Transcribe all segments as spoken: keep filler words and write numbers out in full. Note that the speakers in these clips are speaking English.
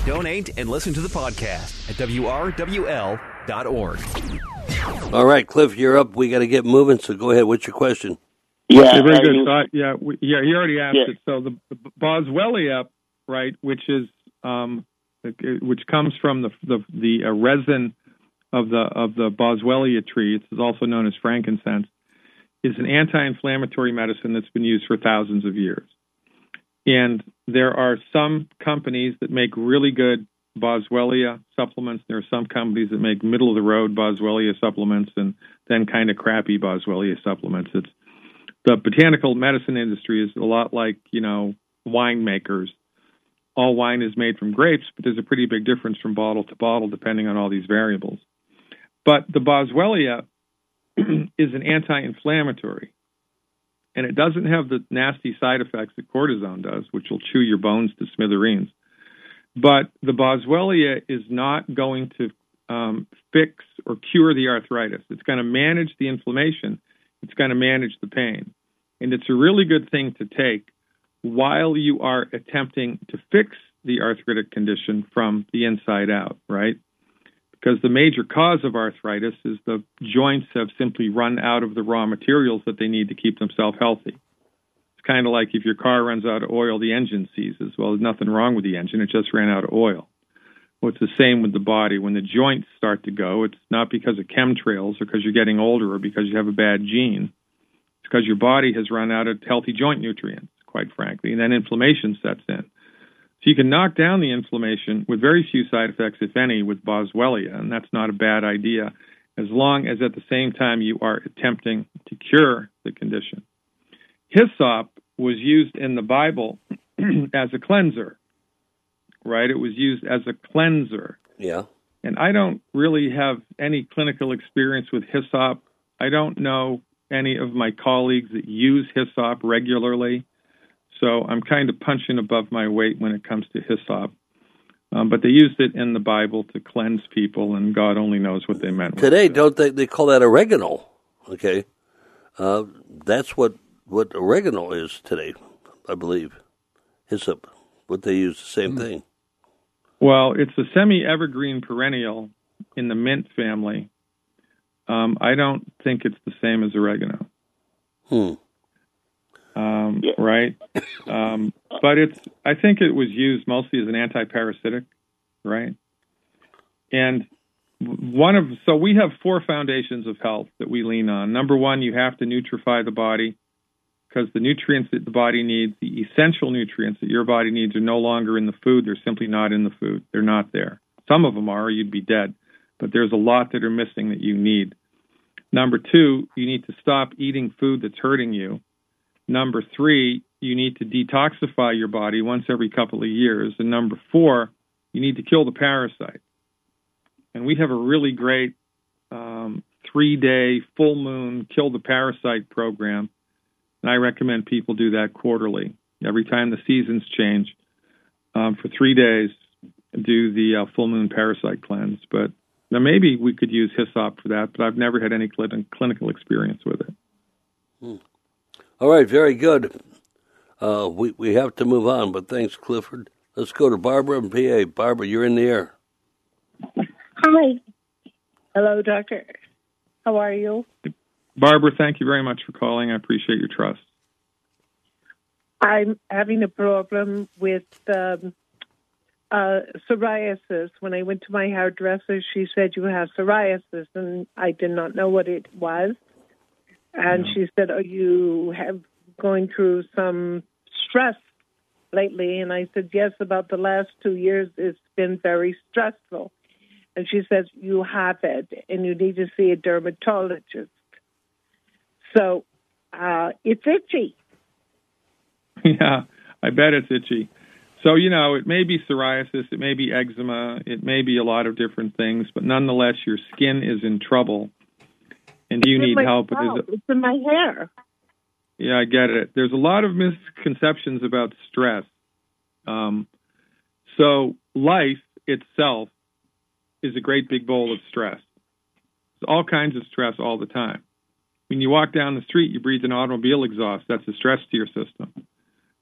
Donate and listen to the podcast at W R W L dot org. All right, Cliff, you're up. We got to get moving, so go ahead. What's your question? Yeah, Yeah, very uh, good. you- So I, yeah, we, yeah, he already asked Yeah. it. So the, the boswellia, right, which is um, which comes from the the, the uh, resin of the of the boswellia tree. It's also known as frankincense. Is an anti-inflammatory medicine that's been used for thousands of years. And there are some companies that make really good boswellia supplements. There are some companies that make middle-of-the-road boswellia supplements and then kind of crappy boswellia supplements. It's the botanical medicine industry is a lot like, you know, winemakers. All wine is made from grapes, but there's a pretty big difference from bottle to bottle depending on all these variables. But the boswellia is an anti-inflammatory, and it doesn't have the nasty side effects that cortisone does, which will chew your bones to smithereens. But the boswellia is not going to um, fix or cure the arthritis. It's going to manage the inflammation. It's going to manage the pain. And it's a really good thing to take while you are attempting to fix the arthritic condition from the inside out, right? Because the major cause of arthritis is the joints have simply run out of the raw materials that they need to keep themselves healthy. It's kind of like if your car runs out of oil, the engine seizes. Well, there's nothing wrong with the engine. It just ran out of oil. Well, it's the same with the body. When the joints start to go, it's not because of chemtrails or because you're getting older or because you have a bad gene. It's because your body has run out of healthy joint nutrients, quite frankly, and then inflammation sets in. So you can knock down the inflammation with very few side effects, if any, with boswellia, and that's not a bad idea, as long as at the same time you are attempting to cure the condition. Hyssop was used in the Bible as a cleanser, right? It was used as a cleanser. Yeah. And I don't really have any clinical experience with hyssop. I don't know any of my colleagues that use hyssop regularly. So I'm kind of punching above my weight when it comes to hyssop. Um, but they used it in the Bible to cleanse people, and God only knows what they meant. Today, don't they, they call that oregano, okay? Uh, that's what, what oregano is today, I believe. Hyssop, what they use, the same thing. Well, it's a semi-evergreen perennial in the mint family. Um, I don't think it's the same as oregano. Hmm. Um, Yeah. Right? Um, but it's, I think it was used mostly as an anti-parasitic, right? And one of, so we have four foundations of health that we lean on. Number one, you have to nutrify the body because the nutrients that the body needs, the essential nutrients that your body needs are no longer in the food. They're simply not in the food. They're not there. Some of them are, or you'd be dead. But there's a lot that are missing that you need. Number two, you need to stop eating food that's hurting you. Number three, you need to detoxify your body once every couple of years. And number four, you need to kill the parasite. And we have a really great um, three-day full moon kill the parasite program. And I recommend people do that quarterly. Every time the seasons change, um, for three days, do the uh, full moon parasite cleanse. But now maybe we could use hyssop for that, but I've never had any cl- clinical experience with it. Hmm. All right, very good. Uh, we, we have to move on, but thanks, Clifford. Let's go to Barbara in P A. Barbara, you're in the air. Hi. Hello, doctor. How are you? Barbara, thank you very much for calling. I appreciate your trust. I'm having a problem with um, uh, psoriasis. When I went to my hairdresser, she said, you have psoriasis, and I did not know what it was. And she said, oh, you have going through some stress lately. And I said, yes, about the last two years, it's been very stressful. And she says, you have it, and you need to see a dermatologist. So uh, it's itchy. Yeah, I bet it's itchy. So, you know, it may be psoriasis, it may be eczema, it may be a lot of different things, but nonetheless, your skin is in trouble. And you It's in need my help. scalp. It is, It's in my hair. yeah, I get it. There's a lot of misconceptions about stress. Um, so life itself is a great big bowl of stress. There's all kinds of stress all the time. When you walk down the street, you breathe an automobile exhaust. That's a stress to your system.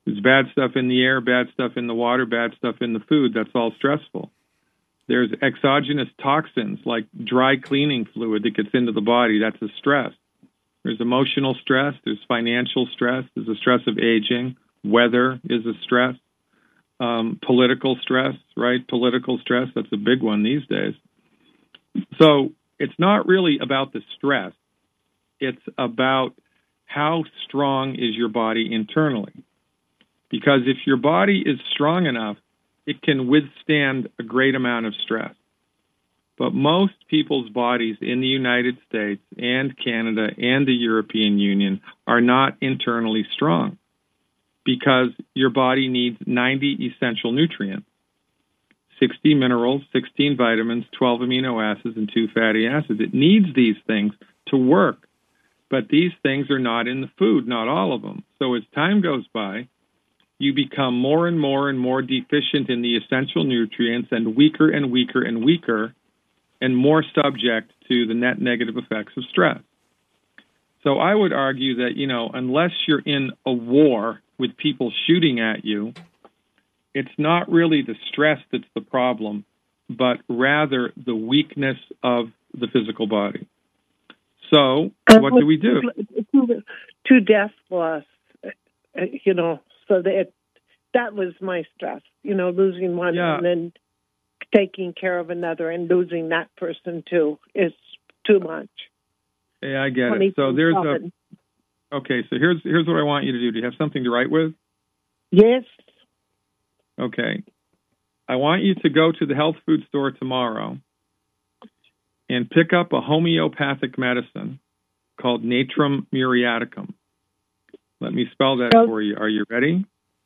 There's bad stuff in the air, bad stuff in the water, bad stuff in the food. That's all stressful. There's exogenous toxins like dry cleaning fluid that gets into the body. That's a stress. There's emotional stress. There's financial stress. There's a stress of aging. Weather is a stress. Um, political stress, right? Political stress, that's a big one these days. So it's not really about the stress. It's about how strong is your body internally. Because if your body is strong enough, it can withstand a great amount of stress. But most people's bodies in the United States and Canada and the European Union are not internally strong because your body needs ninety essential nutrients, sixty minerals, sixteen vitamins, twelve amino acids, and two fatty acids. It needs these things to work. But these things are not in the food, not all of them. So as time goes by, you become more and more and more deficient in the essential nutrients and weaker and weaker and weaker and more subject to the net negative effects of stress. So I would argue that, you know, unless you're in a war with people shooting at you, it's not really the stress that's the problem, but rather the weakness of the physical body. So what do we do? To death loss, you know, so that that was my stress, you know, losing one yeah. and then taking care of another and losing that person too is too much. Yeah, I get it. So there's a, okay, so here's here's what I want you to do. Do you have something to write with? Yes. Okay. I want you to go to the health food store tomorrow and pick up a homeopathic medicine called Natrum muriaticum. Let me spell that oh. for you. Are you ready?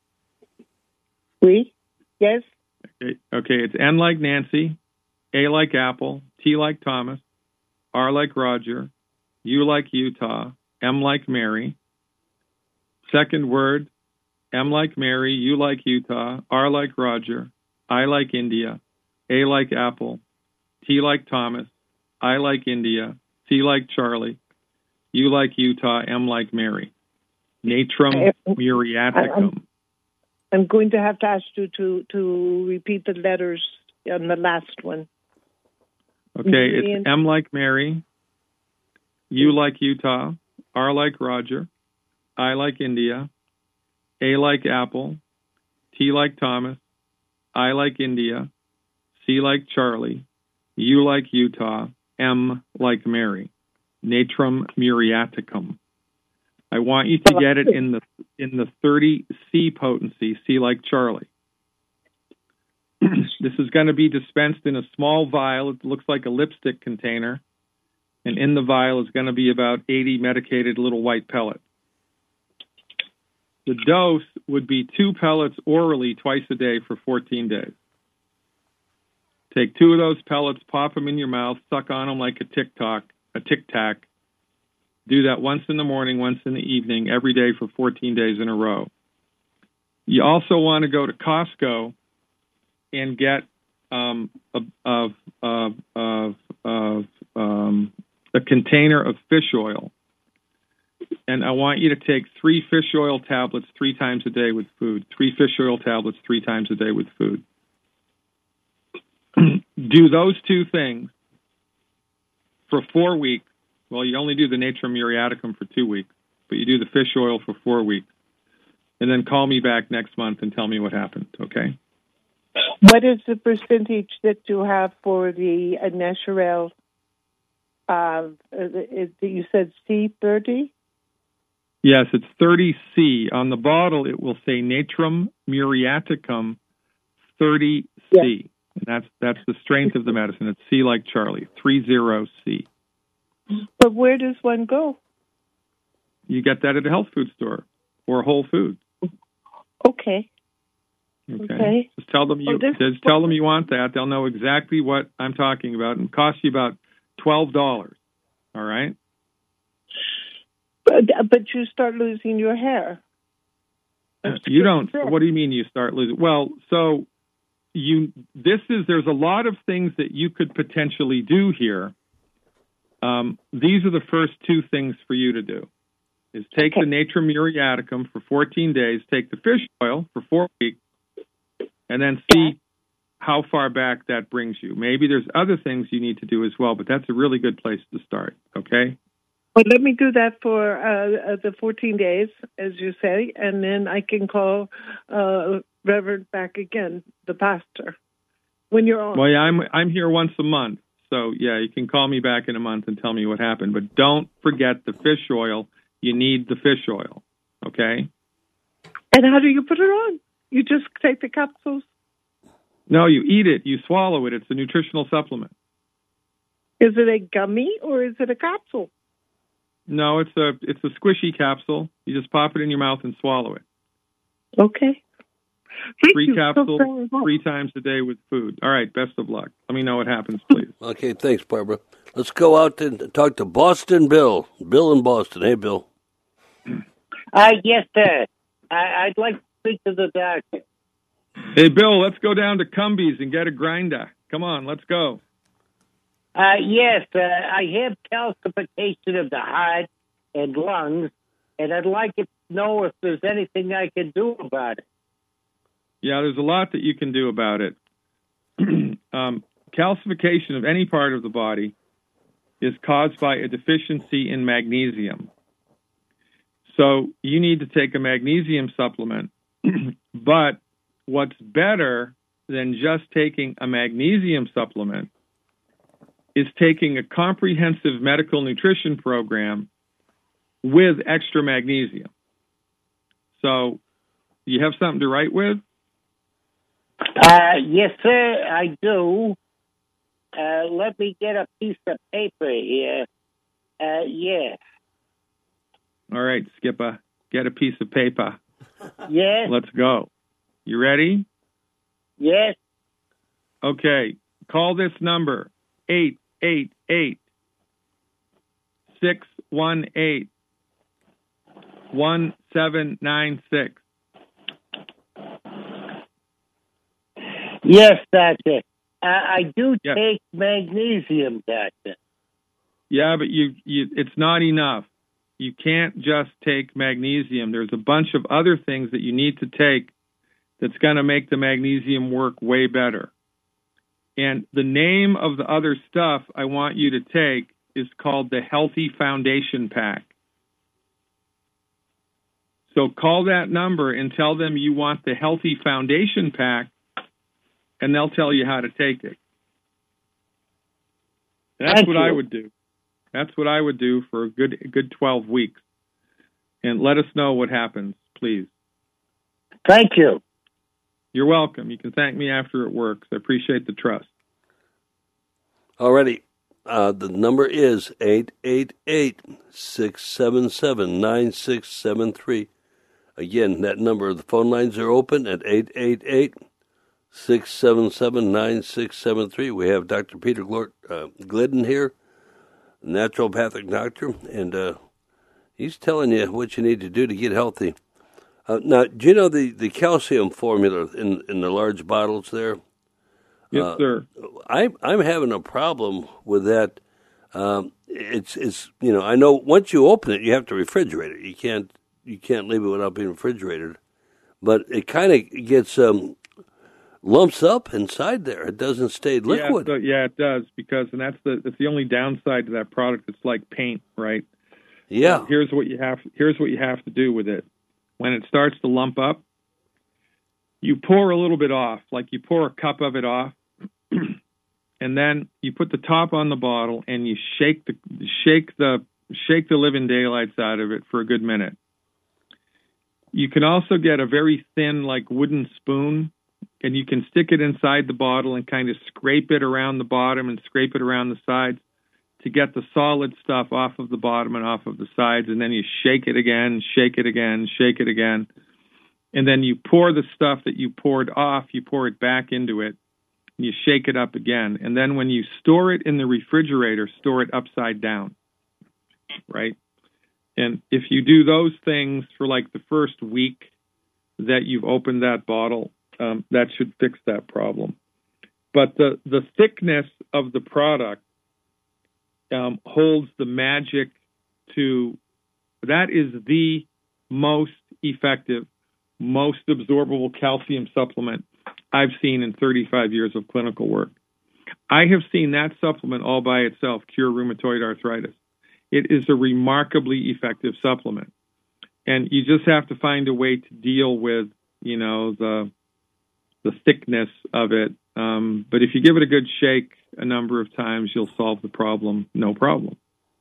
Oui. Yes. Okay, okay, it's N like Nancy, A like Apple, T like Thomas, R like Roger, U like Utah, M like Mary. Second word, M like Mary, U like Utah, R like Roger, I like India, A like Apple, T like Thomas, I like India, C like Charlie, U like Utah, M like Mary. Natrum muriaticum. I'm going to have to ask you to, to repeat the letters on the last one. Okay, it's M like Mary, U like Utah, R like Roger, I like India, A like Apple, T like Thomas, I like India, C like Charlie, U like Utah, M like Mary. Natrum muriaticum. I want you to get it in the in the thirty C potency, C like Charlie. This is going to be dispensed in a small vial. It looks like a lipstick container. And in the vial is going to be about eighty medicated little white pellets. The dose would be two pellets orally twice a day for fourteen days. Take two of those pellets, pop them in your mouth, suck on them like a tic-tac, a tic-tac. Do that once in the morning, once in the evening, every day for fourteen days in a row. You also want to go to Costco and get um, a, of, of, of, of, um, a container of fish oil. And I want you to take three fish oil tablets three times a day with food. Three fish oil tablets three times a day with food. Do those two things for four weeks. Well, you only do the Natrum muriaticum for two weeks, but you do the fish oil for four weeks. And then call me back next month and tell me what happened, okay? What is the percentage that you have for the uh, Naturel? Uh, is, you said C thirty? Yes, it's thirty C. On the bottle, it will say Natrum muriaticum thirty C. Yes. And that's that's the strength of the medicine. It's C like Charlie, three zero C. But where does one go? You get that at a health food store or Whole Foods. Okay. Okay. okay. Just tell them you oh, just tell them you want that. They'll know exactly what I'm talking about, and it costs you about twelve dollars. All right. But, but you start losing your hair. That's you don't. Sick. What do you mean you start losing? Well, so you. This is there's a lot of things that you could potentially do here. Um, these are the first two things for you to do. is take Okay. the Natrum muriaticum for fourteen days, take the fish oil for four weeks, and then see how far back that brings you. Maybe there's other things you need to do as well, but that's a really good place to start, okay? But let me do that for uh, uh, the fourteen days, as you say, and then I can call uh, Reverend back again, the pastor, when you're on. Well, yeah, I'm I'm here once a month, so yeah, you can call me back in a month and tell me what happened. But don't forget the fish oil. You need the fish oil, okay? And how do you put it on? You just take the capsules? No, you eat it. You swallow it. It's a nutritional supplement. Is it a gummy or is it a capsule? No, it's a it's a squishy capsule. You just pop it in your mouth and swallow it. Okay. Thank Three you so capsules, very much. three times a day with food. All right, best of luck. Let me know what happens, please. Okay, thanks, Barbara. Let's go out and talk to Boston Bill. Bill in Boston. Hey, Bill. Uh, yes, sir. I, I'd like to speak to the doctor. Hey, Bill, let's go down to Cumbies and get a grinder. Come on, let's go. Uh, yes, uh, I have calcification of the heart and lungs, and I'd like to know if there's anything I can do about it. Yeah, there's a lot that you can do about it. um, calcification of any part of the body is caused by a deficiency in magnesium. So you need to take a magnesium supplement. But what's better than just taking a magnesium supplement is taking a comprehensive medical nutrition program with extra magnesium. So you have something to write with? Uh, yes, sir, I do. Uh, let me get a piece of paper here. Uh, yes. All right, Skipper, get a piece of paper. Yes. Let's go. You ready? Yes. Okay, call this number, eight eight eight, six one eight, one seven nine six. Yes, doctor. Uh, I do Yep. take magnesium, doctor. Yeah, but you, you, it's not enough. You can't just take magnesium. There's a bunch of other things that you need to take that's going to make the magnesium work way better. And the name of the other stuff I want you to take is called the Healthy Foundation Pack. So call that number and tell them you want the Healthy Foundation Pack, and they'll tell you how to take it. That's Thank what you. I would do. That's what I would do for a good a good twelve weeks. And let us know what happens, please. Thank you. You're welcome. You can thank me after it works. I appreciate the trust. Alrighty. Uh, the number is eight eight eight, six seven seven, nine six seven three. Again, that number, the phone lines are open at eight eight eight, six seven seven, nine six seven three. We have Doctor Peter Glor- uh, Glidden here, naturopathic doctor, and uh, he's telling you what you need to do to get healthy. Uh, now, do you know the, the calcium formula in in the large bottles there? Yes, Uh, sir. I'm I'm having a problem with that. Um, it's it's you know I know once you open it you have to refrigerate it. You can't you can't leave it without being refrigerated. But it kind of gets um, lumps up inside there. It doesn't stay liquid. Yeah, so, yeah, it does, because and that's the that's the only downside to that product. It's like paint, right? Yeah. So here's what you have. Here's what you have to do with it. When it starts to lump up, you pour a little bit off, like you pour a cup of it off, and then you put the top on the bottle and you shake the shake the shake the living daylights out of it for a good minute. You can also get a very thin, like wooden spoon, and you can stick it inside the bottle and kind of scrape it around the bottom and scrape it around the sides to get the solid stuff off of the bottom and off of the sides, and then you shake it again, shake it again, shake it again, and then you pour the stuff that you poured off, you pour it back into it, and you shake it up again, and then when you store it in the refrigerator, store it upside down, right? And if you do those things for like the first week that you've opened that bottle, um, that should fix that problem. But the, the thickness of the product Um, holds the magic to That is the most effective, most absorbable calcium supplement I've seen in thirty-five years of clinical work. I have seen that supplement all by itself cure rheumatoid arthritis. It is a remarkably effective supplement. And you just have to find a way to deal with, you know, the the thickness of it. Um, but if you give it a good shake a number of times, you'll solve the problem, no problem.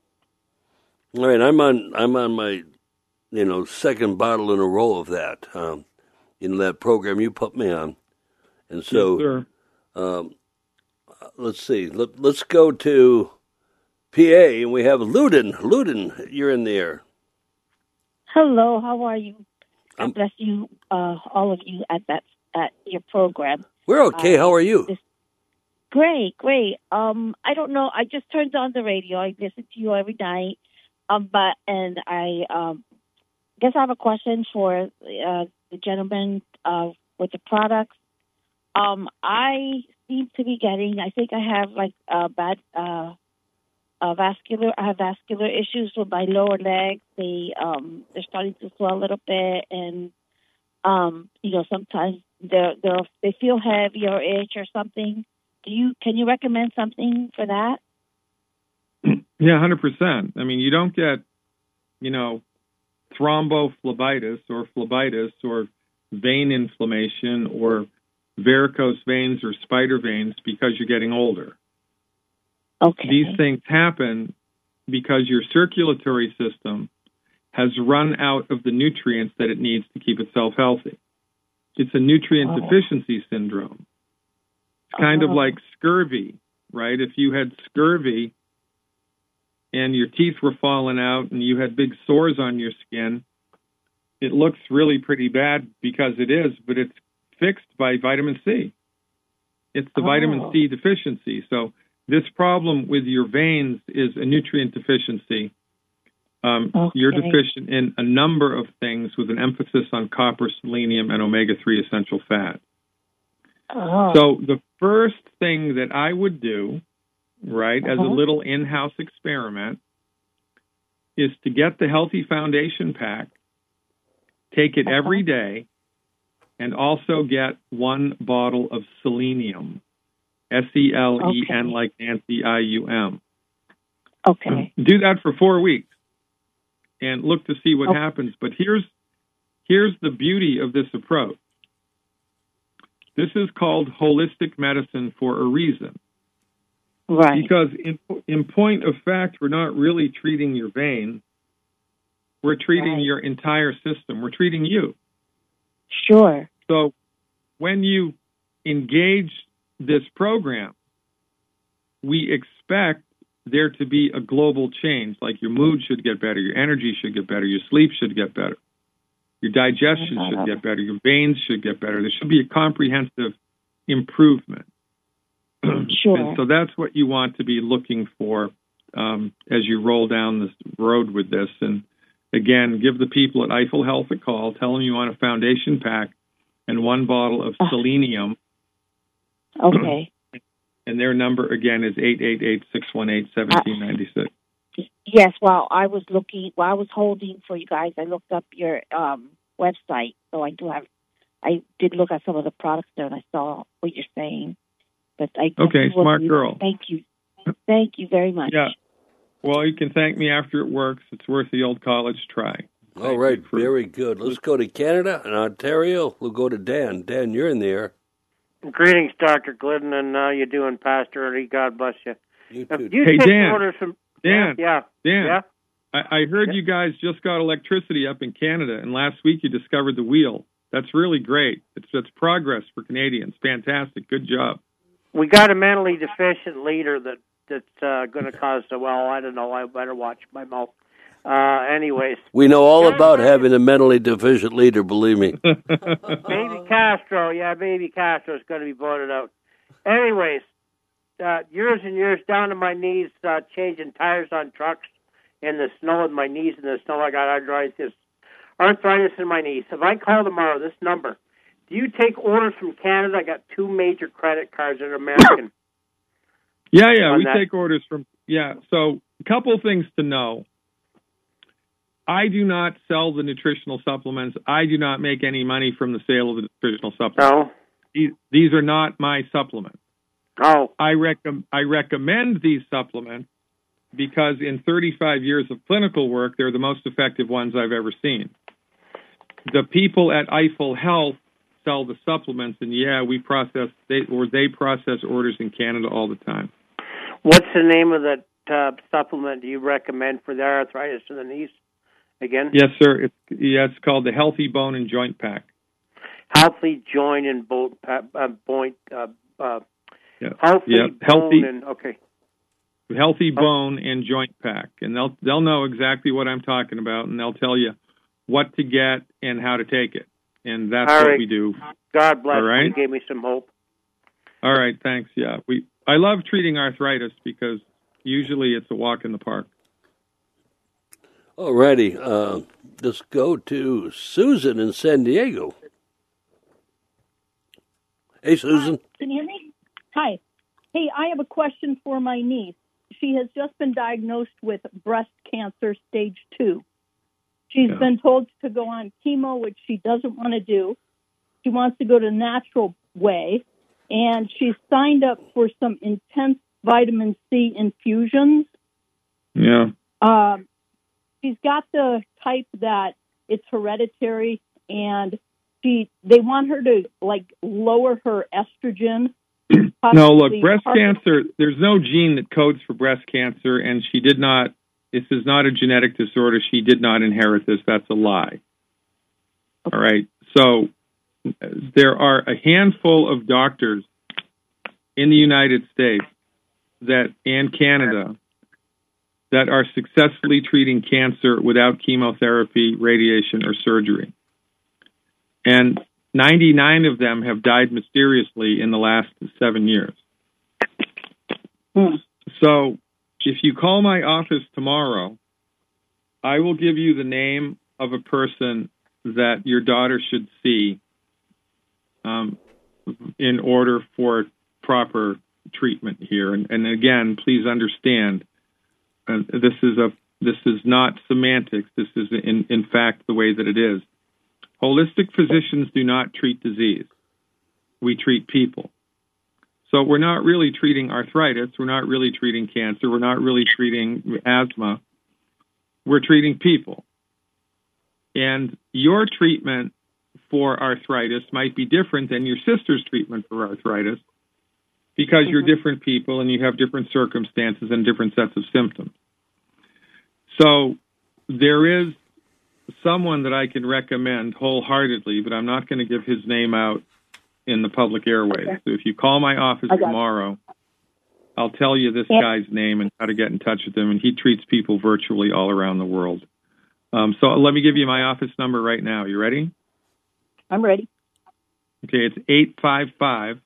All right, I'm on I'm on my, you know, second bottle in a row of that, um, in that program you put me on. And so, yes, sir. Um, let's see, Let, let's go to P A, and we have Luden. Luden, you're in the air. Hello, how are you? God Um, bless you, uh, all of you at that at your program. We're okay. Uh, How are you? this- Great, great. Um, I don't know. I just turned on the radio. I listen to you every night. Um, but and I um, guess I have a question for uh, the gentleman uh, with the products. Um, I seem to be getting. I think I have like a bad uh, uh, vascular. I have vascular issues with my lower legs. They um, they're starting to swell a little bit, and um, you know sometimes they they they feel heavy or itch or something. Do you can you recommend something for that? Yeah, one hundred percent. I mean, you don't get, you know, thrombophlebitis or phlebitis or vein inflammation or varicose veins or spider veins because you're getting older. Okay. These things happen because your circulatory system has run out of the nutrients that it needs to keep itself healthy. It's a nutrient Oh. deficiency syndrome. It's kind Oh. of like scurvy, right? If you had scurvy and your teeth were falling out and you had big sores on your skin, it looks really pretty bad because it is, but it's fixed by vitamin C. It's the Oh. vitamin C deficiency. So this problem with your veins is a nutrient deficiency. Um, Okay. You're deficient in a number of things with an emphasis on copper, selenium, and omega three essential fat. Oh. So the first thing that I would do, right, as a Uh-huh. little in-house experiment, is to get the Healthy Foundation pack, take it Uh-huh. every day, and also get one bottle of selenium, S E L E N Okay. like Nancy, I U M. Okay. Do that for four weeks and look to see what Okay. happens. But here's here's the beauty of this approach. This is called holistic medicine for a reason. Right. Because in, in point of fact, we're not really treating your vein. We're treating Right. your entire system. We're treating you. Sure. So when you engage this program, we expect there to be a global change, like your mood should get better, your energy should get better, your sleep should get better, your digestion Uh-huh. should get better, your veins should get better. There should be a comprehensive improvement. Sure. And so that's what you want to be looking for um, as you roll down this road with this. And again, give the people at Eiffel Health a call, tell them you want a foundation pack and one bottle of Uh. selenium. Okay. And their number, again, is eight eight eight, six one eight, one seven nine six. Yes, while I was looking, while I was holding for you guys, I looked up your um, website. So I do have, I did look at some of the products there, and I saw what you're saying. But I Okay, definitely smart will- girl. Thank you, thank you very much. Yeah. Well, you can thank me after it works. It's worth the old college try. All Thank right, you for- very good. Let's go to Canada and Ontario. We'll go to Dan. Dan, you're in the air. Greetings, Doctor Glidden, and how you doing, Pastor Eddie? God bless you. You Now, too. do you Hey, take Dan. orders from Dan, Yeah, Dan, yeah. I, I heard Yeah. you guys just got electricity up in Canada, and last week you discovered the wheel. That's really great. It's that's progress for Canadians. Fantastic. Good job. We got a mentally deficient leader that that's uh, going to cause. Well, I don't know. I better watch my mouth. Uh, anyways, We know all about having a mentally deficient leader, believe me. Baby Castro, yeah, Baby Castro is going to be voted out. Anyways, uh, years and years down to my knees, uh, changing tires on trucks in the snow with my knees in the snow. I got arthritis, arthritis in my knees. If I call tomorrow, this number, do you take orders from Canada? I got two major credit cards that are American. Yeah, yeah, On we that. take orders from, yeah. So a couple things to know. I do not sell the nutritional supplements. I do not make any money from the sale of the nutritional supplements. No. These, these are not my supplements. Oh. I, rec- I recommend these supplements because in thirty-five years of clinical work, they're the most effective ones I've ever seen. The people at Eiffel Health sell the supplements, and yeah, we process, they, or they process orders in Canada all the time. What's the name of that uh, supplement do you recommend for the arthritis in the knees? Again? Yes, sir. It's, yeah, it's called the Healthy Bone and Joint Pack. Healthy joint and bone, uh, uh, point, uh, uh, yeah. healthy yeah. bone Healthy, and, okay. Healthy Bone and Joint Pack. And they'll, they'll know exactly what I'm talking about, and they'll tell you what to get and how to take it. And that's All what right. we do. God bless All right? you. You gave me some hope. All right, thanks. Yeah, we. I love treating arthritis because usually it's a walk in the park. All righty. Uh, let's go to Susan in San Diego. Hey, Susan. Hi, can you hear me? Hi. Hey, I have a question for my niece. She has just been diagnosed with breast cancer stage two. She's Yeah. been told to go on chemo, which she doesn't want to do. She wants to go the natural way, and she's signed up for some intense vitamin C infusions. Yeah. Um, she's got the type that it's hereditary, and she they want her to like lower her estrogen. No, look, breast Possibly- cancer, there's no gene that codes for breast cancer, and she did not, this is not a genetic disorder. She did not inherit this. That's a lie. All right. So there are a handful of doctors in the United States that and Canada that are successfully treating cancer without chemotherapy, radiation, or surgery. And ninety-nine of them have died mysteriously in the last seven years. Hmm. So if you call my office tomorrow, I will give you the name of a person that your daughter should see um, in order for proper treatment here. And, and again, please understand, uh, this is a this is not semantics. This is in, in fact the way that it is. Holistic physicians do not treat disease. We treat people. So we're not really treating arthritis. We're not really treating cancer. We're not really treating asthma. We're treating people. And your treatment for arthritis might be different than your sister's treatment for arthritis because mm-hmm. you're different people and you have different circumstances and different sets of symptoms. So there is someone that I can recommend wholeheartedly, but I'm not going to give his name out in the public airways. Okay. So if you call my office tomorrow, I'll tell you this yeah. guy's name and how to get in touch with him, and he treats people virtually all around the world. Um, so let me give you my office number right now. You ready? I'm ready. Okay, it's eight five five,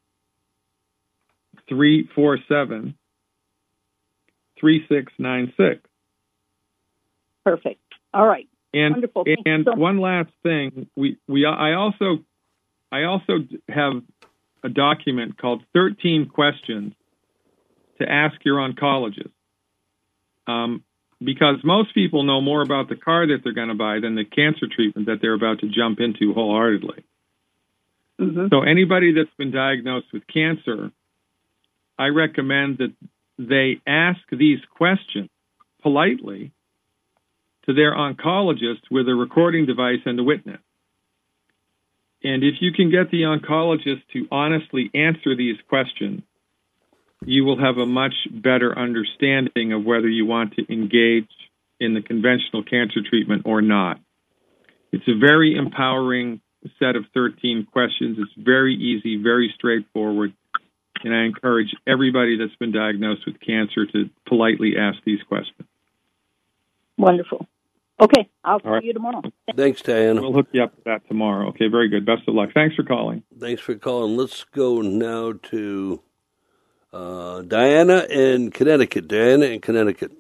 three four seven, three six nine six. Perfect. All right. And Wonderful. and so one last thing, we we I also I also have a document called thirteen Questions to Ask Your Oncologist, um, because most people know more about the car that they're going to buy than the cancer treatment that they're about to jump into wholeheartedly. Mm-hmm. So anybody that's been diagnosed with cancer, I recommend that they ask these questions politely to their oncologist with a recording device and a witness. And if you can get the oncologist to honestly answer these questions, you will have a much better understanding of whether you want to engage in the conventional cancer treatment or not. It's a very empowering set of thirteen questions. It's very easy, very straightforward. And I encourage everybody that's been diagnosed with cancer to politely ask these questions. Wonderful. Okay, I'll see right. you tomorrow. Thanks, Diana. We'll hook you up with that tomorrow. Okay, very good. Best of luck. Thanks for calling. Thanks for calling. Let's go now to uh, Diana in Connecticut. Diana in Connecticut.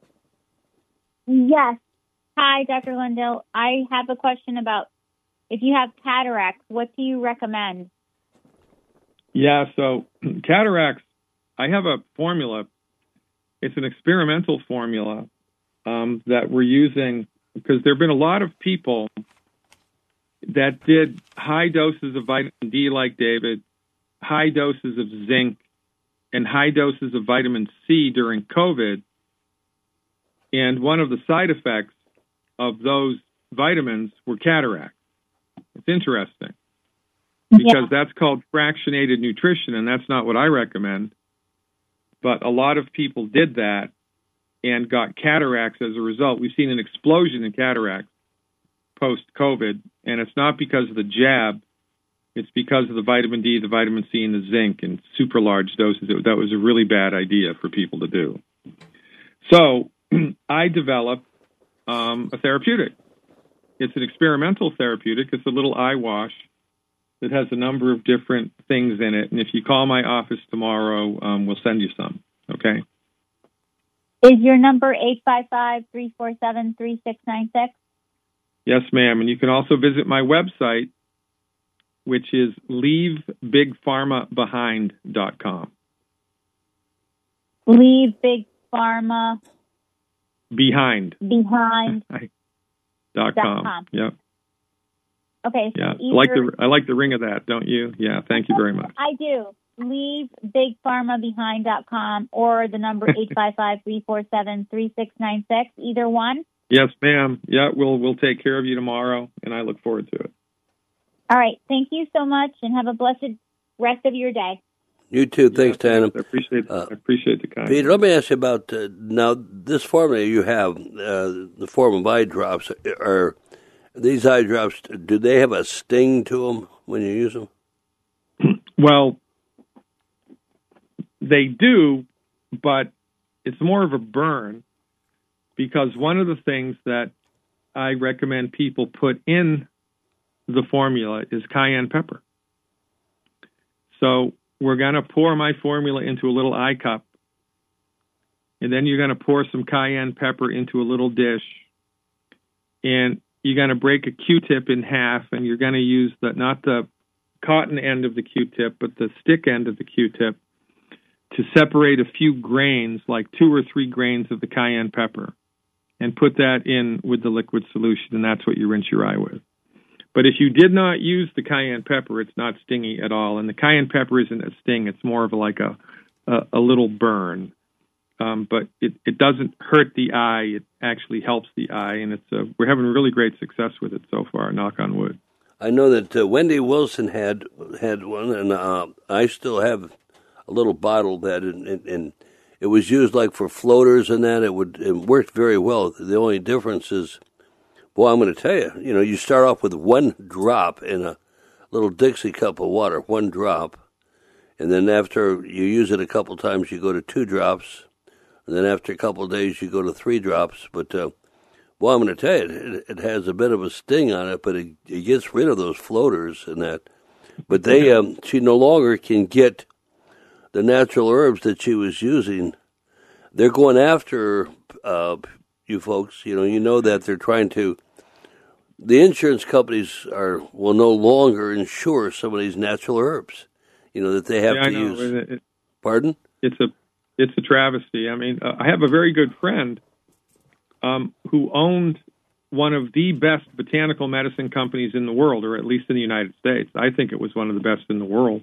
Yes. Hi, Doctor Lindell. I have a question about if you have cataracts, what do you recommend? Yeah, so cataracts, I have a formula. It's an experimental formula um, that we're using because there have been a lot of people that did high doses of vitamin D, like David, high doses of zinc, and high doses of vitamin C during COVID. And one of the side effects of those vitamins were cataracts. It's interesting because yeah. that's called fractionated nutrition, and that's not what I recommend. But a lot of people did that and got cataracts as a result. We've seen an explosion in cataracts post-COVID, and it's not because of the jab. It's because of the vitamin D, the vitamin C, and the zinc in super large doses. It, that was a really bad idea for people to do. So I developed um, a therapeutic. It's an experimental therapeutic. It's a little eye wash that has a number of different things in it. And if you call my office tomorrow, um, we'll send you some, okay? Is your number eight five five, three four seven, three six nine six? Yes, ma'am. And you can also visit my website, which is leave big pharma behind dot com. Leave Big Pharma Behind. Behind. dot com. com. Yep. Okay. So yeah. either, I like the I like the ring of that, don't you? Yeah. Thank you very much. I do. Leave big pharma behind dot com or the number eight five five, three four seven, three six nine six. Either one. Yes, ma'am. Yeah, we'll we'll take care of you tomorrow, and I look forward to it. All right. Thank you so much, and have a blessed rest of your day. You too. Thanks, yeah, Tana. I appreciate uh, I appreciate the kind. Peter, let me ask you about uh, now this formula you have, uh, the form of eye drops. Are these eye drops? Do they have a sting to them when you use them? Well, they do, but it's more of a burn because one of the things that I recommend people put in the formula is cayenne pepper. So we're going to pour my formula into a little eye cup, and then you're going to pour some cayenne pepper into a little dish, and you're going to break a Q-tip in half, and you're going to use the not the cotton end of the Q-tip, but the stick end of the Q-tip to separate a few grains, like two or three grains of the cayenne pepper, and put that in with the liquid solution, and that's what you rinse your eye with. But if you did not use the cayenne pepper, it's not stingy at all. And the cayenne pepper isn't a sting. It's more of a, like a, a, a little burn. Um, but it, it doesn't hurt the eye. It actually helps the eye. And it's a, we're having really great success with it so far, knock on wood. I know that uh, Wendy Wilson had had one, and uh, I still have a little bottle that, and, and, and it was used like for floaters and that. It would it worked very well. The only difference is, well, I'm going to tell you, you know, you start off with one drop in a little Dixie cup of water, one drop. And then after you use it a couple times, you go to two drops. And then after a couple of days, you go to three drops. But, uh, well, I'm going to tell you, it, it has a bit of a sting on it, but it, it gets rid of those floaters and that. But they, um, she no longer can get the natural herbs that she was using. They're going after uh, you folks. You know, you know that they're trying to. The insurance companies are will no longer insure some of these natural herbs, you know, that they have yeah, to I know. use. It, it, Pardon? It's a it's a travesty. I mean, uh, I have a very good friend um, who owned one of the best botanical medicine companies in the world, or at least in the United States. I think it was one of the best in the world.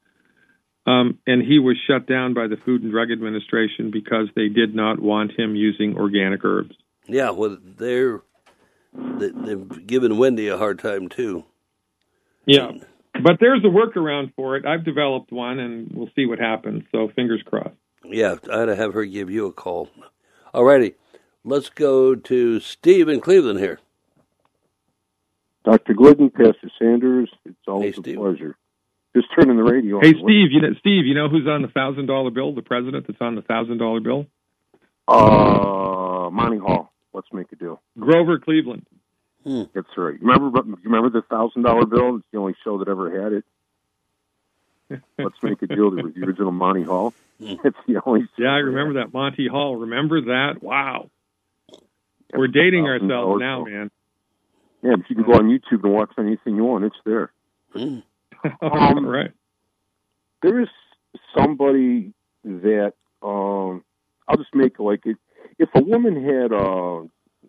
Um, and he was shut down by the Food and Drug Administration because they did not want him using organic herbs. Yeah, well, they're... They've given Wendy a hard time, too. Yeah, but there's a workaround for it. I've developed one, and we'll see what happens, so fingers crossed. Yeah, I ought to have her give you a call. All righty, let's go to Steve in Cleveland here. Doctor Glidden, Pastor Sanders, it's always hey, a pleasure. Just turning the radio on. Hey, Steve, you know, Steve, you know who's on the one thousand dollar bill, the president that's on the one thousand dollar bill? Uh, Monty Hall. Let's make a deal. Grover Cleveland. Hmm. That's right. Remember, remember the thousand dollar bill? It's the only show that ever had it. Let's make a deal. There was the original Monty Hall. It's the only. Yeah, I remember that Monty Hall. Remember that? Wow. That's We're dating ourselves now, show. man. Yeah, but you can go on YouTube and watch anything you want. It's there. Hmm. um, right. There is somebody that um, I'll just make like it. If a woman had, uh,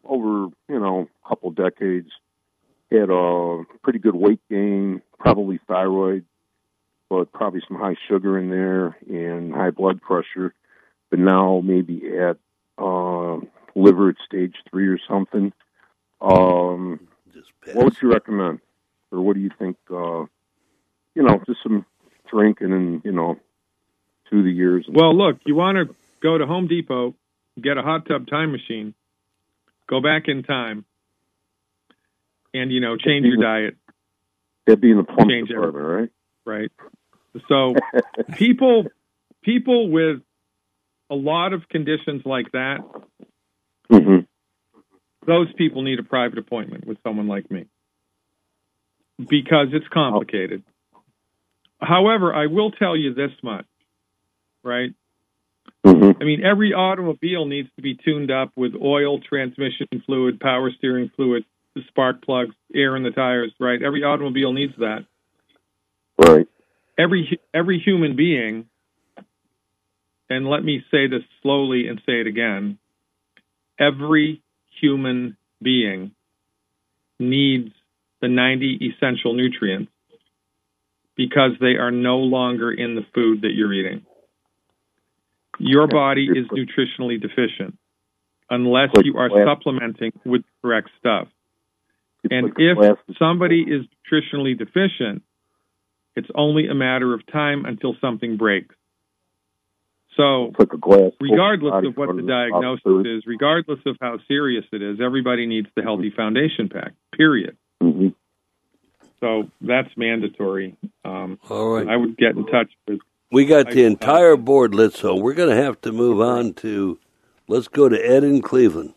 over, you know, a couple decades, had a pretty good weight gain, probably thyroid, but probably some high sugar in there and high blood pressure. But now maybe at uh, liver at stage three or something. Um, what would you recommend? Or what do you think, uh, you know, just some drinking and, you know, through the years? Well, look, you want to go to Home Depot, get a hot tub time machine, go back in time, and, you know, change your diet. That'd be in the plumbing department, right? Right. So people people with a lot of conditions like that, mm-hmm. those people need a private appointment with someone like me because it's complicated. Oh. However, I will tell you this much, right? Mm-hmm. I mean, every automobile needs to be tuned up with oil, transmission fluid, power steering fluid, the spark plugs, air in the tires, right? Every automobile needs that. Right. Every every human being, and let me say this slowly and say it again, every human being needs the ninety essential nutrients because they are no longer in the food that you're eating. Your body is nutritionally deficient unless you are supplementing with the correct stuff. And if somebody is nutritionally deficient, it's only a matter of time until something breaks. So, regardless of what the diagnosis is, regardless of how serious it is, everybody needs the Healthy Foundation Pack, period. Mm-hmm. So, that's mandatory. Um, All right. I would get in touch with... We got the entire board lit, so we're going to have to move on to... Let's go to Ed in Cleveland.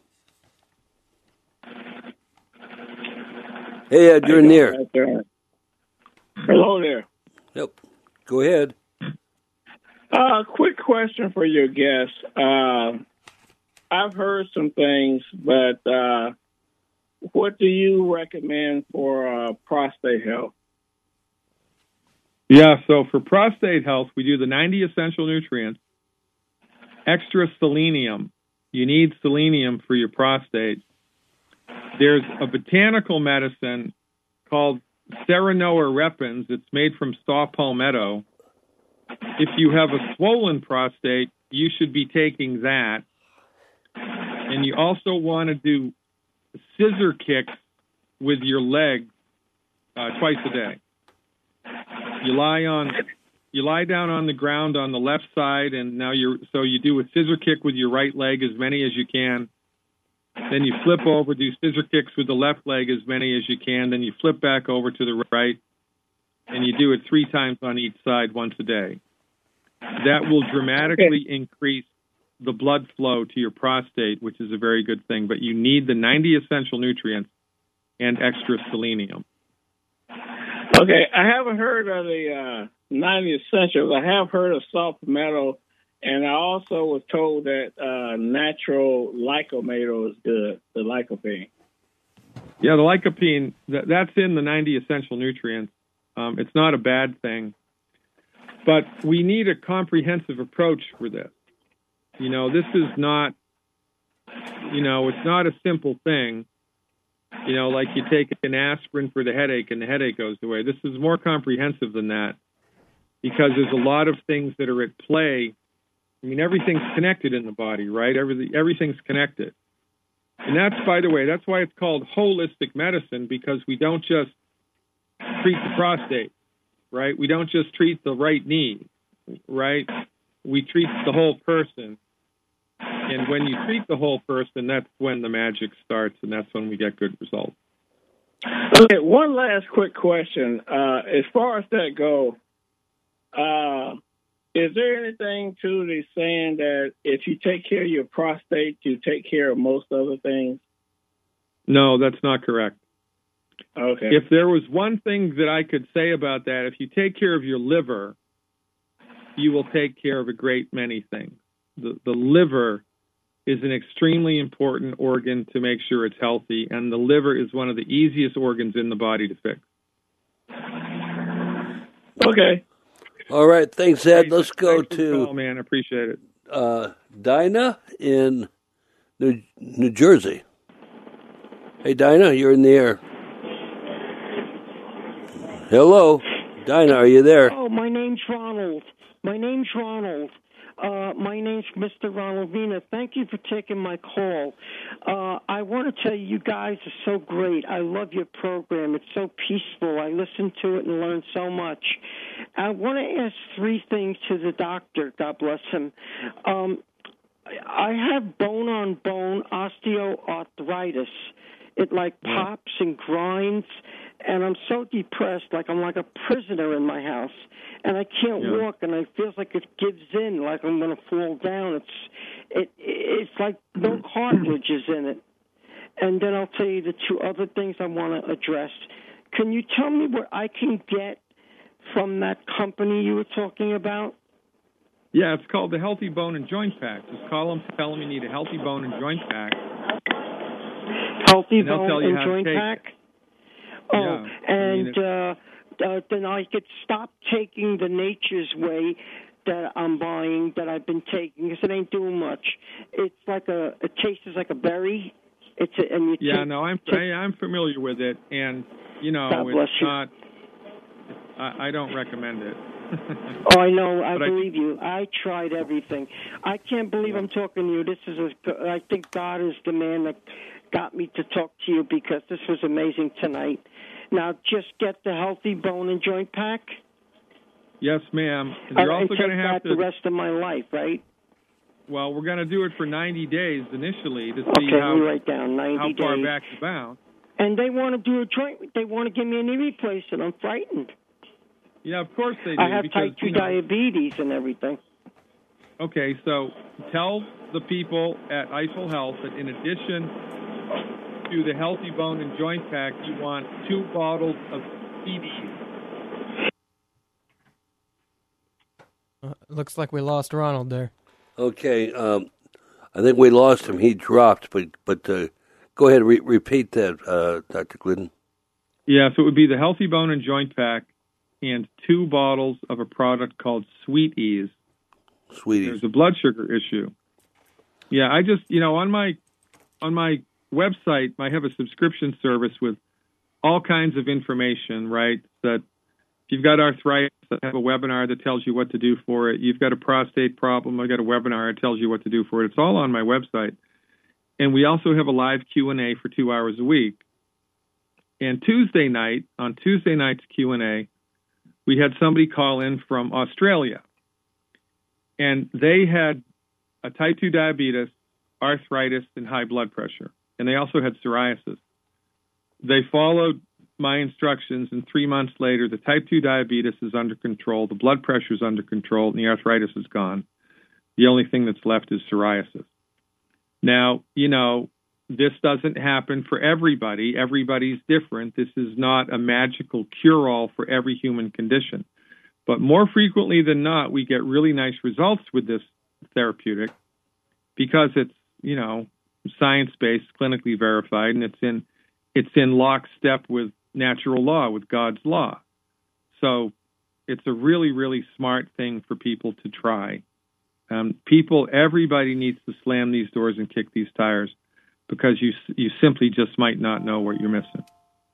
Hey, Ed, you're near. Hello there. Yep. Go ahead. Uh, quick question for your guest. Uh, I've heard some things, but uh, what do you recommend for uh, prostate health? Yeah, so for prostate health, we do the ninety essential nutrients, extra selenium. You need selenium for your prostate. There's a botanical medicine called Serenoa repens. It's made from saw palmetto. If you have a swollen prostate, you should be taking that. And you also want to do scissor kicks with your legs uh, twice a day. You lie on, you lie down on the ground on the left side, and now you're so you do a scissor kick with your right leg, as many as you can. Then you flip over, do scissor kicks with the left leg, as many as you can. Then you flip back over to the right, and you do it three times on each side once a day. That will dramatically increase the blood flow to your prostate, which is a very good thing. But you need the ninety essential nutrients and extra selenium. Okay, I haven't heard of the uh, ninety essentials. I have heard of saw palmetto, and I also was told that uh, natural lycopene is good, the lycopene. Yeah, the lycopene, that, that's in the ninety essential nutrients. Um, it's not a bad thing. But we need a comprehensive approach for this. You know, this is not, you know, it's not a simple thing. You know, like you take an aspirin for the headache and the headache goes away. This is more comprehensive than that because there's a lot of things that are at play. I mean, everything's connected in the body, right? Everything, everything's connected. And that's, by the way, that's why it's called holistic medicine, because we don't just treat the prostate, right? We don't just treat the right knee, right? We treat the whole person. And when you treat the whole person, that's when the magic starts, and that's when we get good results. Okay, one last quick question. Uh, as far as that goes, uh, is there anything to the saying that if you take care of your prostate, you take care of most other things? No, that's not correct. Okay. If there was one thing that I could say about that, if you take care of your liver, you will take care of a great many things. The, the liver is an extremely important organ to make sure it's healthy, and the liver is one of the easiest organs in the body to fix. Okay. All right, thanks, Ed. Thanks, Let's go thanks to... Oh, man, appreciate it. Uh, Dinah in New, New Jersey. Hey, Dinah, you're in the air. Hello, Dinah, are you there? Oh, my name's Ronald. My name's Ronald. Uh, my name's Mister Ronald Vina. Thank you for taking my call. Uh, I want to tell you, you guys are so great. I love your program. It's so peaceful. I listen to it and learn so much. I want to ask three things to the doctor. God bless him. Um, I have bone-on-bone osteoarthritis. It, like, pops and grinds, and I'm so depressed, like I'm like a prisoner in my house. And I can't yeah. walk, and it feels like it gives in, like I'm going to fall down. It's it it's like no cartilage is in it. And then I'll tell you the two other things I want to address. Can you tell me what I can get from that company you were talking about? Yeah, it's called the Healthy Bone and Joint Pack. Just call them, tell them you need a Healthy Bone and Joint Pack. Healthy Bone and Joint Pack? Oh, yeah, and... I mean, uh, Uh, then I could stop taking the Nature's Way that I'm buying, that I've been taking, because it ain't doing much. It's like a, it tastes like a berry. It's a, and you yeah, take, no, I'm take, I, I'm familiar with it, and you know, God bless it's you. not. I, I don't recommend it. Oh, I know. I but believe I, you. I tried everything. I can't believe I'm talking to you. This is a. I think God is the man that got me to talk to you, because this was amazing tonight. Now, just get the Healthy Bone and Joint Pack. Yes, ma'am. You're uh, also going to have to to the rest of my life, right? Well, we're going to do it for ninety days initially to see okay, how, we write down ninety how far days. back you bound. And they want to do a joint. They want to give me a knee replacement. I'm frightened. Yeah, of course they do. I have because, type two you know, diabetes and everything. Okay, so tell the people at Eiffel Health that in addition to the Healthy Bone and Joint Pack, you want two bottles of C Ds. Uh, looks like we lost Ronald there. Okay, um, I think we lost him. He dropped, but but uh, go ahead and re- repeat that, uh, Doctor Glidden. Yeah, so it would be the Healthy Bone and Joint Pack and two bottles of a product called Sweet Ease. Sweet Ease. There's a blood sugar issue. Yeah, I just, you know, on my on my website, I have a subscription service with all kinds of information, right? That if you've got arthritis, I have a webinar that tells you what to do for it. You've got a prostate problem, I've got a webinar that tells you what to do for it. It's all on my website. And we also have a live Q and A for two hours a week. And Tuesday night, on Tuesday night's Q and A, we had somebody call in from Australia. And they had a type two diabetes, arthritis, and high blood pressure. And they also had psoriasis. They followed my instructions, and three months later, the type two diabetes is under control, the blood pressure is under control, and the arthritis is gone. The only thing that's left is psoriasis. Now, you know, this doesn't happen for everybody. Everybody's different. This is not a magical cure-all for every human condition. But more frequently than not, we get really nice results with this therapeutic because it's, you know, science-based, clinically verified, and it's in it's in lockstep with natural law, with God's law. So it's a really, really smart thing for people to try. Um, people, everybody needs to slam these doors and kick these tires because you you simply just might not know what you're missing.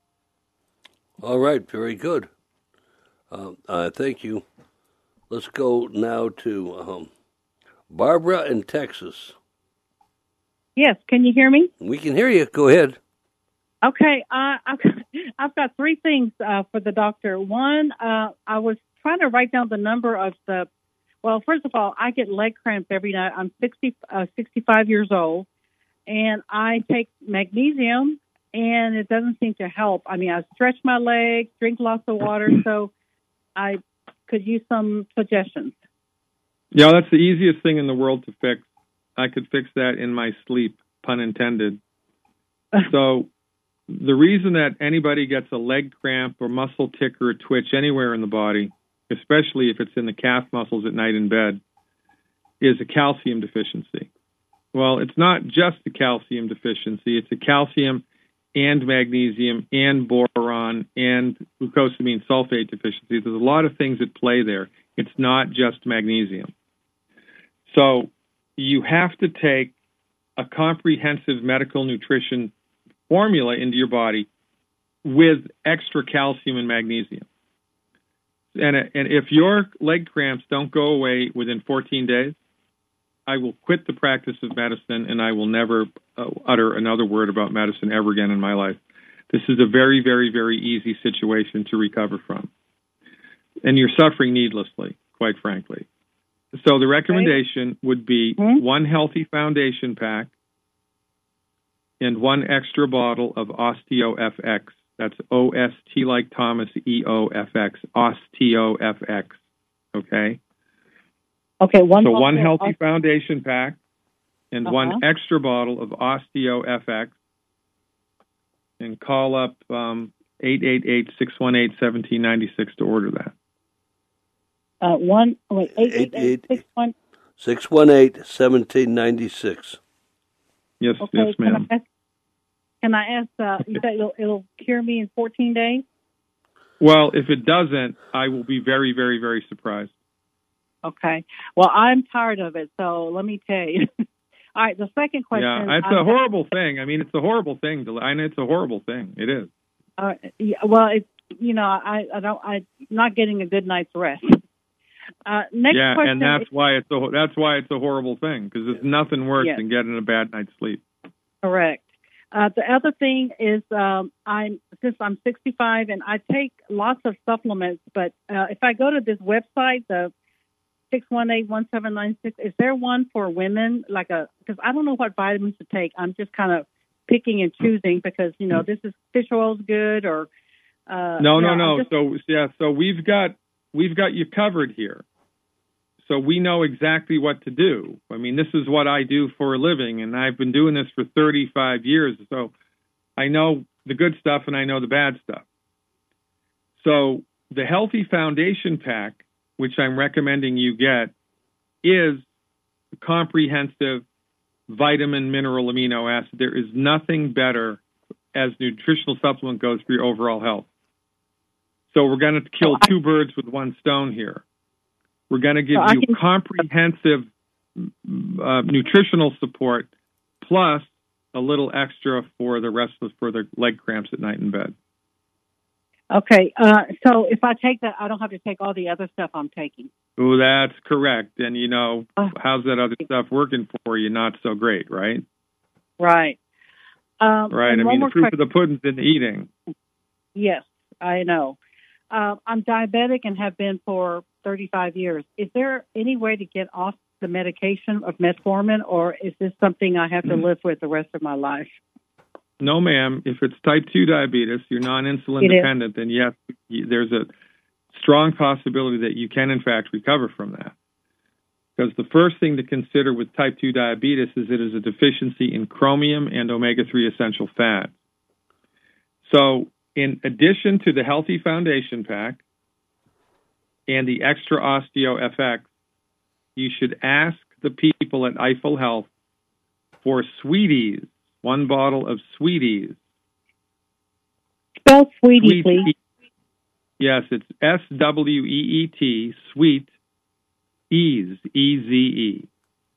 All right, very good. Uh, uh, thank you. Let's go now to um, Barbara in Texas. Yes, can you hear me? We can hear you. Go ahead. Okay, uh, I've, I've got three things uh, for the doctor. One, uh, I was trying to write down the number of the, well, first of all, I get leg cramp every night. I'm sixty, uh, sixty-five years old, and I take magnesium, and it doesn't seem to help. I mean, I stretch my legs, drink lots of water, so I could use some suggestions. Yeah, that's the easiest thing in the world to fix. I could fix that in my sleep, pun intended. So the reason that anybody gets a leg cramp or muscle tic or a twitch anywhere in the body, especially if it's in the calf muscles at night in bed, is a calcium deficiency. Well, it's not just a calcium deficiency. It's a calcium and magnesium and boron and glucosamine sulfate deficiency. There's a lot of things at play there. It's not just magnesium. So you have to take a comprehensive medical nutrition formula into your body with extra calcium and magnesium. And, and if your leg cramps don't go away within fourteen days, I will quit the practice of medicine and I will never uh, utter another word about medicine ever again in my life. This is a very, very, very easy situation to recover from. And you're suffering needlessly, quite frankly. So the recommendation would be mm-hmm. one healthy foundation pack and one extra bottle of OsteoFX. That's O S T like Thomas, E O F X, OsteoFX, okay? Okay, one So bottle one healthy of- foundation pack and uh-huh. one extra bottle of OsteoFX, and call up um, eight eight eight, six one eight, one seven nine six to order that. Uh, one, wait, eight eight eight, six one six one eight, one seven nine six. Yes, Okay, yes, ma'am. Can I ask, can I ask uh, you said it'll, it'll cure me in fourteen days? Well, if it doesn't, I will be very, very, very surprised. Okay. Well, I'm tired of it, so let me tell you. All right, the second question. Yeah, it's a a horrible thing. I mean, it's a horrible thing. To, I know it's a horrible thing. It is. Uh, yeah, well, it's, you know, I, I don't, I'm not getting a good night's rest. Uh, next yeah, question. and that's is, why it's a that's why it's a horrible thing, because there's nothing worse Yes. than getting a bad night's sleep. correct. Uh, the other thing is, um, I'm since I'm sixty-five and I take lots of supplements, but uh, if I go to this website, the six one eight, one seven nine six, is there one for women? Like a because I don't know what vitamins to take. I'm just kind of picking and choosing because you know this is fish oil's good or uh, No, you no, know, no. I'm just- So yeah, so we've got we've got you covered here. So we know exactly what to do. I mean, this is what I do for a living, and I've been doing this for thirty-five years. So I know the good stuff and I know the bad stuff. So the Healthy Foundation Pack, which I'm recommending you get, is a comprehensive vitamin, mineral, amino acid. There is nothing better as nutritional supplement goes for your overall health. So we're going to kill two birds with one stone here. We're going to give So I you can- comprehensive uh, nutritional support plus a little extra for the rest of for the leg cramps at night in bed. Okay, uh, so if I take that, I don't have to take all the other stuff I'm taking. Oh, that's correct. And, you know, Oh. how's that other stuff working for you? Not so great, right? Right. Um, Right. and I one mean, more the proof question. of the pudding's in the eating. Yes, I know. Uh, I'm diabetic and have been for thirty-five years. Is there any way to get off the medication of metformin, or is this something I have to live with the rest of my life? No, ma'am. If it's type two diabetes, you're non-insulin It is. dependent, then yes, y- there's a strong possibility that you can, in fact, recover from that. Because the first thing to consider with type two diabetes is it is a deficiency in chromium and omega three essential fats. So in addition to the Healthy Foundation Pack and the extra OsteoFX, you should ask the people at Eiffel Health for Sweeties, one bottle of Sweeties. Spell sweetie, Sweet please. E- Yes, it's S W E E T, Sweet Ease, E Z E.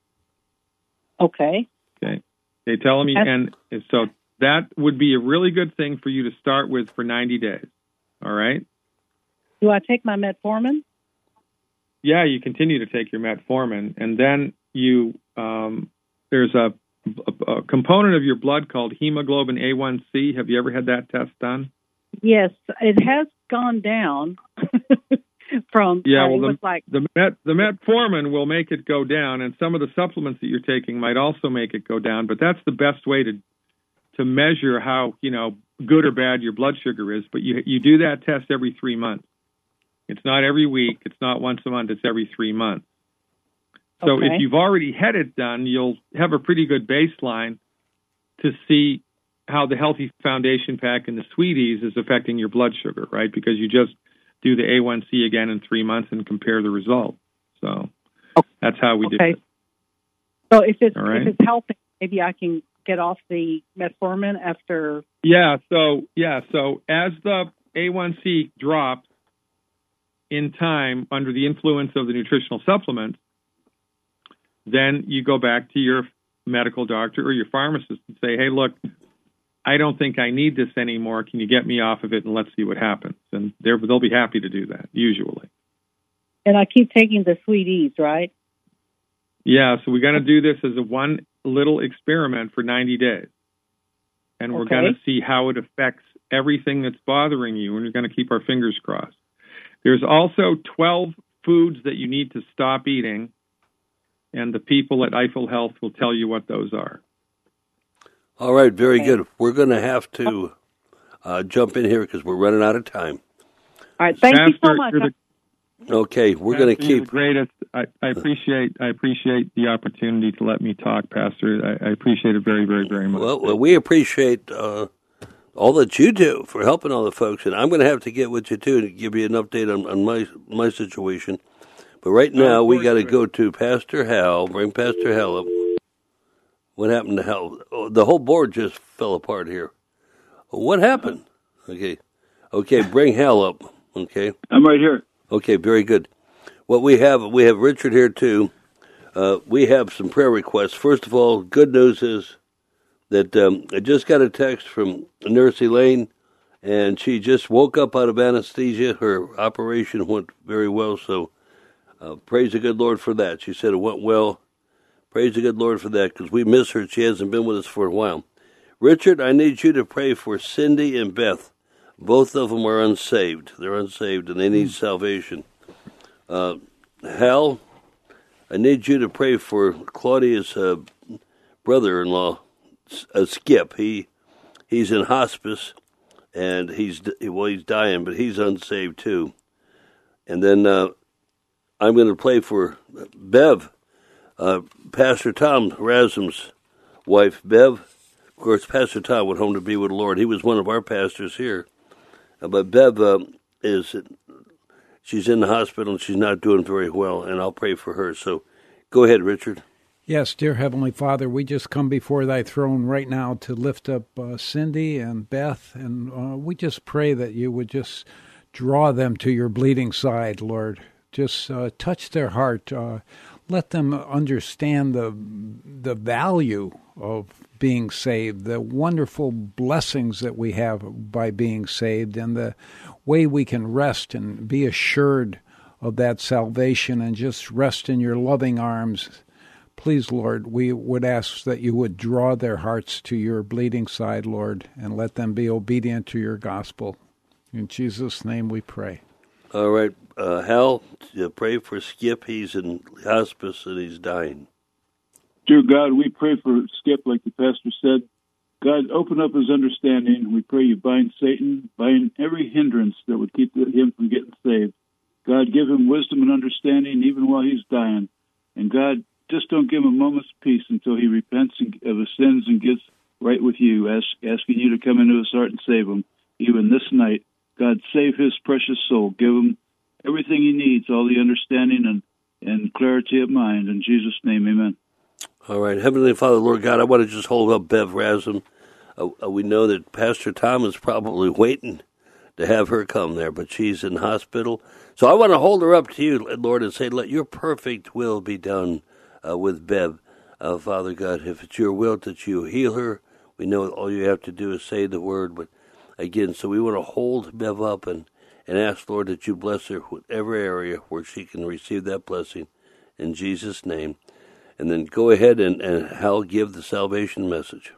Okay. Okay. They tell me, That's- and so that would be a really good thing for you to start with for ninety days. All right? Do I take my metformin? Yeah, you continue to take your metformin, and then you um, there's a, a, a component of your blood called hemoglobin A one C. Have you ever had that test done? Yes, it has gone down from. Yeah, uh, well, it the, was like the met the metformin will make it go down, and some of the supplements that you're taking might also make it go down. But that's the best way to to measure how you know good or bad your blood sugar is. But you you do that test every three months. It's not every week. It's not once a month. It's every three months. So Okay. if you've already had it done, you'll have a pretty good baseline to see how the Healthy Foundation Pack and the Sweeties is affecting your blood sugar, right? Because you just do the A one C again in three months and compare the results. So that's how we do okay. it. So if it's All right. if it's helping, maybe I can get off the metformin after. Yeah, so yeah, so as the A one C drops in time under the influence of the nutritional supplements, then you go back to your medical doctor or your pharmacist and say, hey, look, I don't think I need this anymore. Can you get me off of it and let's see what happens? And they're, they'll be happy to do that, usually. And I keep taking the Sweet Ease, right? Yeah, so we're going to do this as a one little experiment for ninety days. And we're Okay. going to see how it affects everything that's bothering you, and we're going to keep our fingers crossed. There's also twelve foods that you need to stop eating, and the people at Eiffel Health will tell you what those are. All right, very good. We're going to have to uh, jump in here because we're running out of time. All right, thank you so Pastor, much. you're the- Okay, we're going to Pastor, you're keep. the greatest. I, I appreciate I appreciate the opportunity to let me talk, Pastor. I, I appreciate it very, very, very much. Well, well we appreciate uh, all that you do for helping all the folks, and I'm going to have to get with you too to give you an update on, on my my situation. But right now, we got to go to Pastor Hal. Bring Pastor Hal up. What happened to Hal? Oh, the whole board just fell apart here. What happened? Okay, okay, bring Hal up. Okay, I'm right here. Okay, very good. What we have, we have Richard here too. Uh, we have some prayer requests. First of all, good news is that um, I just got a text from Nurse Elaine, and she just woke up out of anesthesia. Her operation went very well, so uh, praise the good Lord for that. She said it went well. Praise the good Lord for that, because we miss her. She hasn't been with us for a while. Richard, I need you to pray for Cindy and Beth. Both of them are unsaved. They're unsaved, and they need salvation. Uh, Hal, I need you to pray for Claudia's uh, brother-in-law, uh, Skip. He he's in hospice, and he's well, he's dying, but he's unsaved too. And then uh, I'm going to pray for Bev, uh, Pastor Tom Rasm's wife, Bev. Of course, Pastor Tom went home to be with the Lord. He was one of our pastors here. Uh, but Bev uh, is, she's in the hospital and she's not doing very well, and I'll pray for her. So go ahead, Richard. Yes, dear Heavenly Father, we just come before thy throne right now to lift up uh, Cindy and Beth, and uh, we just pray that you would just draw them to your bleeding side, Lord. Just uh, touch their heart. Uh, let them understand the the value of being saved, the wonderful blessings that we have by being saved, and the way we can rest and be assured of that salvation and just rest in your loving arms. Please, Lord, we would ask that you would draw their hearts to your bleeding side, Lord, and let them be obedient to your gospel. In Jesus' name we pray. All right. Uh, Hal, pray for Skip. He's in hospice and he's dying. Dear God, we pray for Skip, like the pastor said. God, open up his understanding. We pray you bind Satan, bind every hindrance that would keep him from getting saved. God, give him wisdom and understanding even while he's dying. And God, just don't give him a moment's peace until he repents of his sins and gets right with you, ask, asking you to come into his heart and save him. Even this night, God, save his precious soul. Give him everything he needs, all the understanding and, and clarity of mind. In Jesus' name, amen. All right. Heavenly Father, Lord God, I want to just hold up Bev Rasm. Uh, we know that Pastor Tom is probably waiting to have her come there, but she's in hospital. So I want to hold her up to you, Lord, and say, let your perfect will be done uh, with Bev. Uh, Father God, if it's your will that you heal her, we know all you have to do is say the word. But again, so we want to hold Bev up and, and ask, Lord, that you bless her with every area where she can receive that blessing in Jesus' name. And then go ahead and, and Hal, give the salvation message.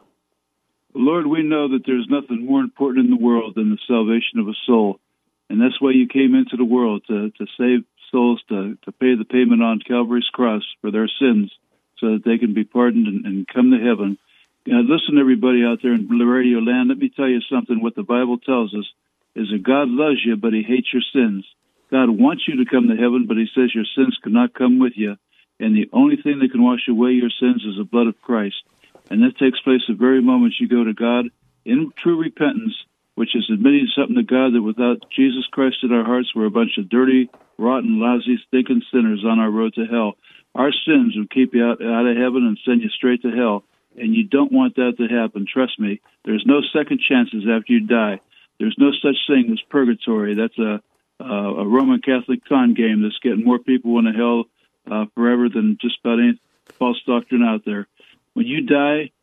Lord, we know that there's nothing more important in the world than the salvation of a soul. And that's why you came into the world, to, to save souls, to, to pay the payment on Calvary's cross for their sins so that they can be pardoned and, and come to heaven. Now, listen, everybody out there in radio land, let me tell you something. What the Bible tells us is that God loves you, but he hates your sins. God wants you to come to heaven, but he says your sins cannot come with you. And the only thing that can wash away your sins is the blood of Christ. And that takes place the very moment you go to God in true repentance, which is admitting something to God that without Jesus Christ in our hearts, we're a bunch of dirty, rotten, lousy, stinking sinners on our road to hell. Our sins will keep you out, out of heaven and send you straight to hell. And you don't want that to happen. Trust me, there's no second chances after you die. There's no such thing as purgatory. That's a, a, a Roman Catholic con game that's getting more people into hell Uh, forever than just about any false doctrine out there. When you die,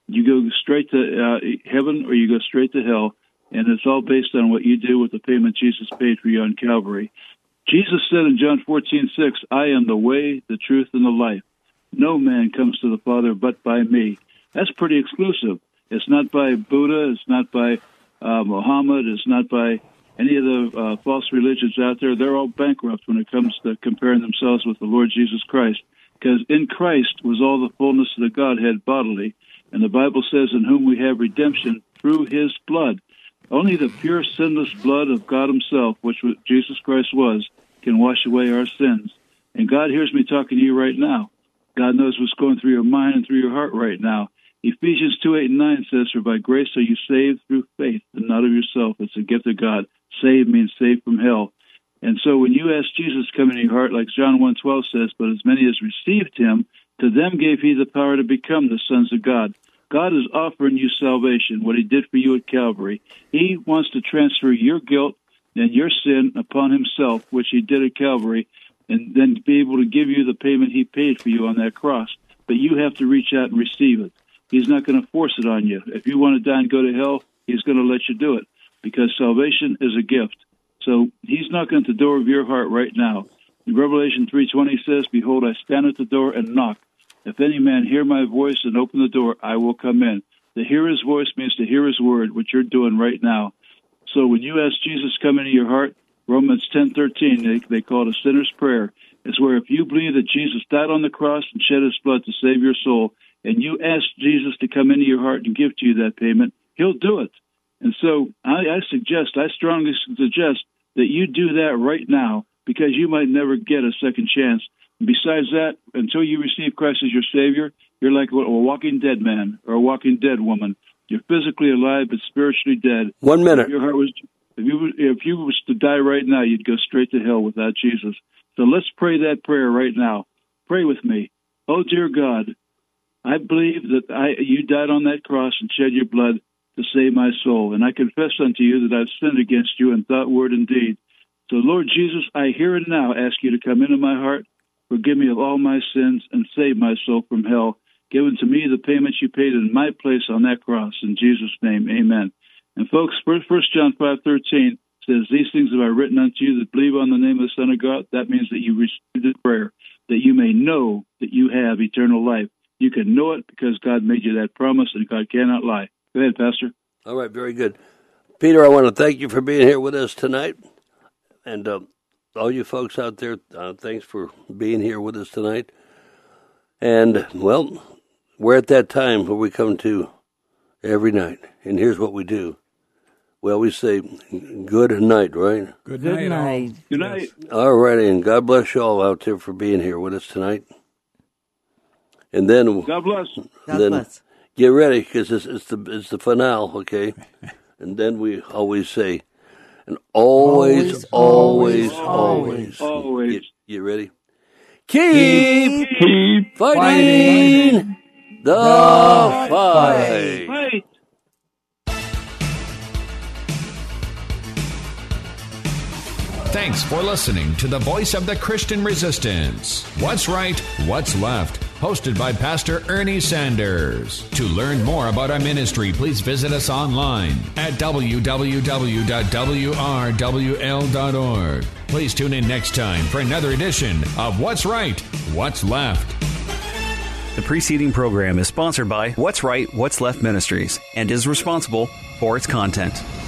You go straight to uh, heaven or you go straight to hell, and it's all based on what you do with the payment Jesus paid for you on Calvary. Jesus said in John fourteen six, I am the way, the truth, and the life. No man comes to the Father but by me. That's pretty exclusive. It's not by Buddha. It's not by uh, Muhammad. It's not by any of the uh, false religions out there. They're all bankrupt when it comes to comparing themselves with the Lord Jesus Christ. Because in Christ was all the fullness of the Godhead bodily. And the Bible says, in whom we have redemption through his blood. Only the pure, sinless blood of God himself, which Jesus Christ was, can wash away our sins. And God hears me talking to you right now. God knows what's going through your mind and through your heart right now. Ephesians two, eight, and nine says, for by grace are you saved through faith, and not of yourself. It's a gift of God. Saved means saved from hell. And so when you ask Jesus to come into your heart, like John one twelve says, but as many as received him, to them gave he the power to become the sons of God. God is offering you salvation, what he did for you at Calvary. He wants to transfer your guilt and your sin upon himself, which he did at Calvary, and then be able to give you the payment he paid for you on that cross. But you have to reach out and receive it. He's not going to force it on you. If you want to die and go to hell, he's going to let you do it, because salvation is a gift. So he's knocking at the door of your heart right now. In Revelation three twenty says, behold, I stand at the door and knock. If any man hear my voice and open the door, I will come in. To hear his voice means to hear his word, which you're doing right now. So when you ask Jesus to come into your heart, Romans ten thirteen, they, they call it a sinner's prayer. It's where if you believe that Jesus died on the cross and shed his blood to save your soul, and you ask Jesus to come into your heart and give to you that payment, he'll do it. And so I, I suggest, I strongly suggest that you do that right now, because you might never get a second chance. Besides that, until you receive Christ as your Savior, you're like a walking dead man or a walking dead woman. You're physically alive but spiritually dead. One minute. If your heart was, if you if you was to die right now, you'd go straight to hell without Jesus. So let's pray that prayer right now. Pray with me. Oh, dear God, I believe that I you died on that cross and shed your blood to save my soul, and I confess unto you that I've sinned against you in thought, word, and deed. So, Lord Jesus, I here and now ask you to come into my heart, forgive me of all my sins, and save my soul from hell. Give unto me the payment you paid in my place on that cross. In Jesus' name, amen. And folks, First John five thirteen says, these things have I written unto you that believe on the name of the Son of God. That means that you received the prayer, that you may know that you have eternal life. You can know it because God made you that promise, and God cannot lie. Go ahead, Pastor. All right, very good. Peter, I want to thank you for being here with us tonight. And uh, all you folks out there, uh, thanks for being here with us tonight. And, well, we're at that time where we come to every night. And here's what we do. Well, we say good night, right? Good, Good night. night. all. Good night. All righty, and God bless you all out there for being here with us tonight. And then... God bless. God then, bless. Get ready, because it's, it's the it's the finale, okay? And then we always say, and always, always, always, always. Always. Get, get ready? Keep, Keep fighting, fighting the, the fight. Fight. Thanks for listening to the voice of the Christian Resistance. What's Right, What's Left? Hosted by Pastor Ernie Sanders. To learn more about our ministry, please visit us online at w w w dot w r w l dot org. Please tune in next time for another edition of What's Right, What's Left. The preceding program is sponsored by What's Right, What's Left Ministries and is responsible for its content.